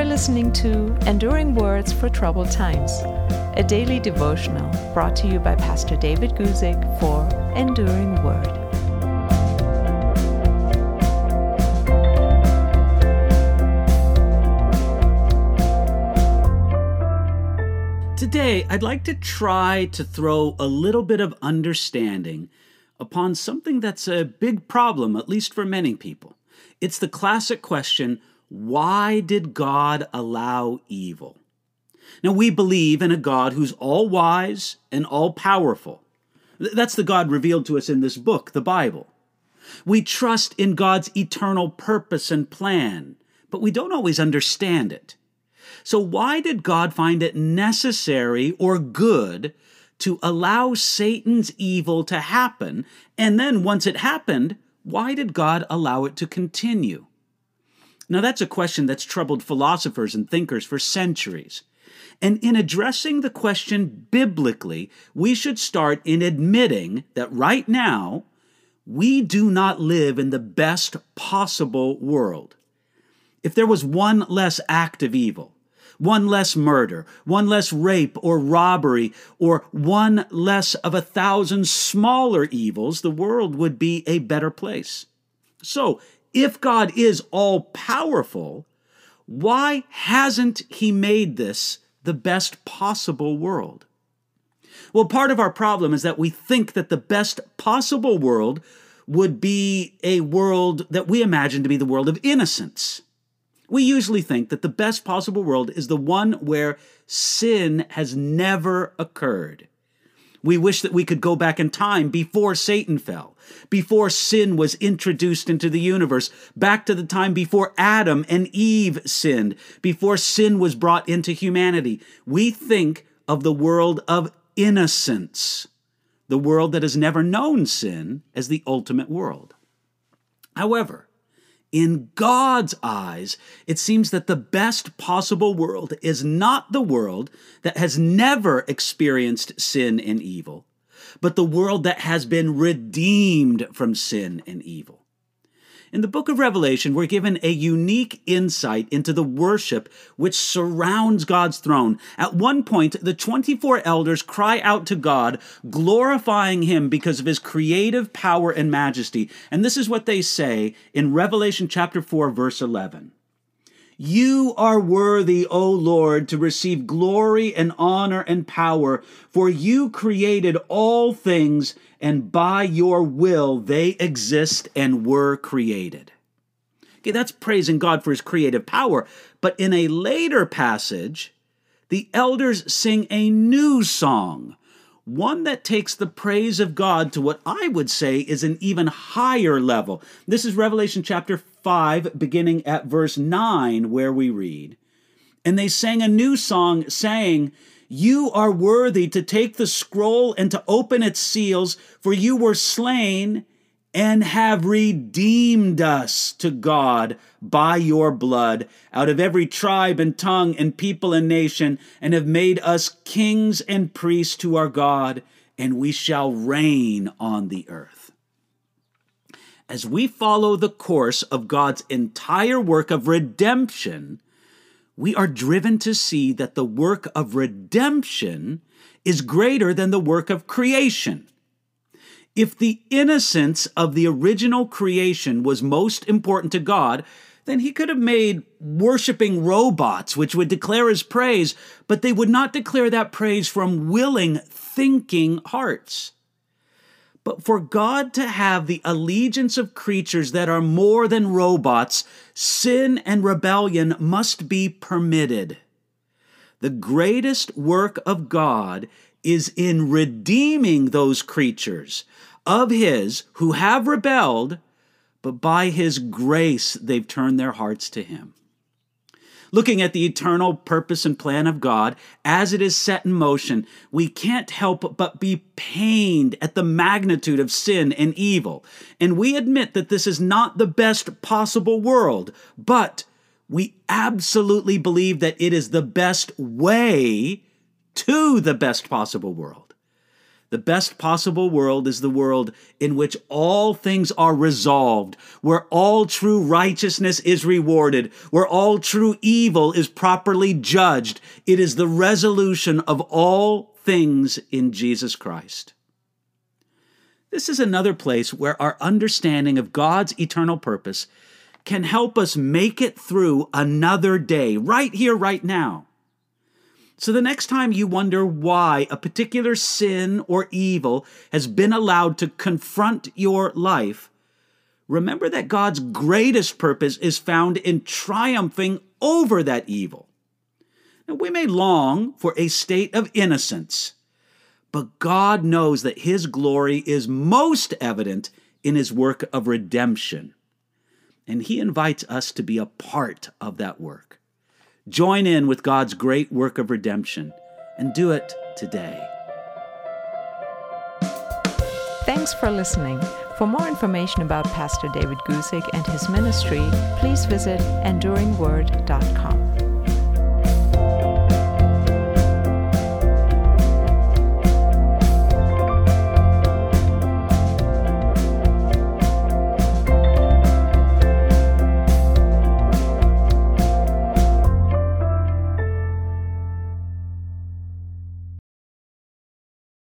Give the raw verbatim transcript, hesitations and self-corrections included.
listening to Enduring Words for Troubled Times, a daily devotional brought to you by Pastor David Guzik for Enduring Word. Today, I'd like to try to throw a little bit of understanding upon something that's a big problem, at least for many people. It's the classic question, why did God allow evil? Now, we believe in a God who's all-wise and all-powerful. That's the God revealed to us in this book, the Bible. We trust in God's eternal purpose and plan, but we don't always understand it. So why did God find it necessary or good to allow Satan's evil to happen? And then once it happened, why did God allow it to continue? Now that's a question that's troubled philosophers and thinkers for centuries. And in addressing the question biblically, we should start in admitting that right now, we do not live in the best possible world. If there was one less act of evil, one less murder, one less rape or robbery, or one less of a thousand smaller evils, the world would be a better place. So, if God is all-powerful, why hasn't He made this the best possible world? Well, part of our problem is that we think that the best possible world would be a world that we imagine to be the world of innocence. We usually think that the best possible world is the one where sin has never occurred. We wish that we could go back in time before Satan fell, before sin was introduced into the universe, back to the time before Adam and Eve sinned, before sin was brought into humanity. We think of the world of innocence, the world that has never known sin, as the ultimate world. However, in God's eyes, it seems that the best possible world is not the world that has never experienced sin and evil, but the world that has been redeemed from sin and evil. In the book of Revelation, we're given a unique insight into the worship which surrounds God's throne. At one point, the twenty-four elders cry out to God, glorifying Him because of His creative power and majesty. And this is what they say in Revelation chapter four, verse eleven. You are worthy, O Lord, to receive glory and honor and power, for you created all things, and by your will they exist and were created. Okay, that's praising God for His creative power. But in a later passage, the elders sing a new song, one that takes the praise of God to what I would say is an even higher level. This is Revelation chapter five, beginning at verse nine, where we read, and they sang a new song, saying, you are worthy to take the scroll and to open its seals, for you were slain and have redeemed us to God by your blood out of every tribe and tongue and people and nation, and have made us kings and priests to our God, and we shall reign on the earth. As we follow the course of God's entire work of redemption, we are driven to see that the work of redemption is greater than the work of creation. If the innocence of the original creation was most important to God, then He could have made worshiping robots which would declare His praise, but they would not declare that praise from willing, thinking hearts. But for God to have the allegiance of creatures that are more than robots, sin and rebellion must be permitted. The greatest work of God is in redeeming those creatures of His who have rebelled, but by His grace they've turned their hearts to Him. Looking at the eternal purpose and plan of God as it is set in motion, we can't help but be pained at the magnitude of sin and evil. And we admit that this is not the best possible world, but we absolutely believe that it is the best way to the best possible world. The best possible world is the world in which all things are resolved, where all true righteousness is rewarded, where all true evil is properly judged. It is the resolution of all things in Jesus Christ. This is another place where our understanding of God's eternal purpose can help us make it through another day, right here, right now. So the next time you wonder why a particular sin or evil has been allowed to confront your life, remember that God's greatest purpose is found in triumphing over that evil. Now, we may long for a state of innocence, but God knows that His glory is most evident in His work of redemption, and He invites us to be a part of that work. Join in with God's great work of redemption and do it today. Thanks for listening. For more information about Pastor David Guzik and his ministry, please visit enduring word dot com.